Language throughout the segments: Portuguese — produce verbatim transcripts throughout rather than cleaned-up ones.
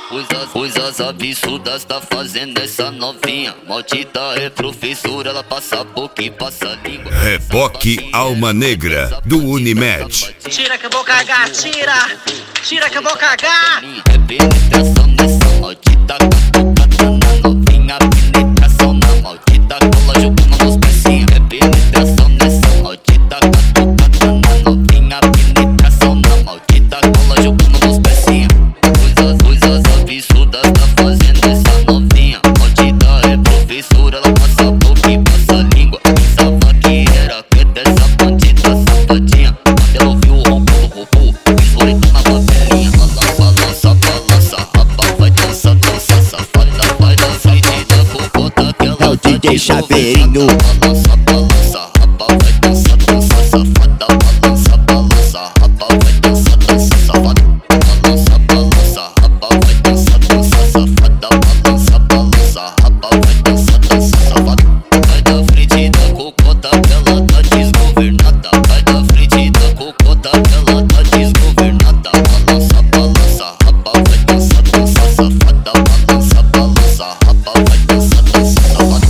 Coisas, coisas absurdas tá fazendo essa novinha. Maldita é professora, ela passa a boca e passa a língua. Reboque Alma Negra, do Unimed. Tira que eu vou cagar, tira! Tira que eu vou cagar! É penetração nessa maldita catucada na novinha. Penetração na maldita cola jogando nos pecinhos. É penetração nessa maldita catucada na novinha. Penetração na maldita cola jogando nos pecinhos. Coisas, coisas absurdas tá fazendo essa novinha. Maldita é professora, ela passa a boca e passa a língua. Pensava que era quieta essa bandida safadinha. Quando ela ouviu o ronco do robô, visualizou na favelinha. Balança, balança, rapa, vai dança, dança, safada, vai dança e te dá cocota que ela É o D J Chaveirinho. Balança, balança, rapa, vai dança, dança, safada, balança, balança, rapa, vai dança, dança, safada. Balança, balança, rapa, vai dança, dança, safada, balança, balança, rapa, vai dança, dança, safada. Vai da frente da cocota que ela tá desgovernada. Vai da frente da cocota que ela tá desgovernada. Balança, balança, rapa, vai dança, dança, safada, balança, balança, rapa, vai dança, dança, safada.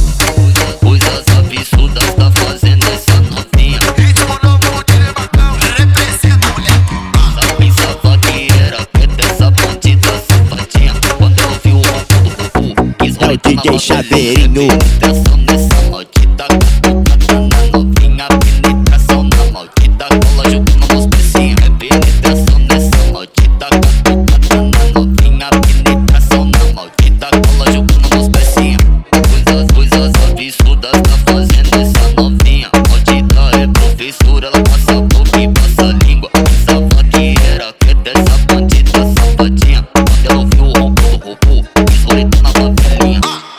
Coisas absurdas tá fazendo essa novinha. Ritmo novo de Lebacão, representa mulher. Pensava que era quieta essa bandida safadinha. Quando ela ouviu o ronco do robô, quis É o D J Chaveirinho. Penetração nessa maldita catucada na novinha. Penetração na maldita cola jogando nos pecinhos. É penetração nessa maldita catucada na novinha. Penetração na maldita cola jogando nos pecinhos. Coisas, coisas absurdas tá fazendo essa novinha. Maldita é professora, ela passa a boca e passa a língua. Pensava que era quieta essa bandida safadinha. Quando ela ouviu o ronco do robô, visualizou na favelinha.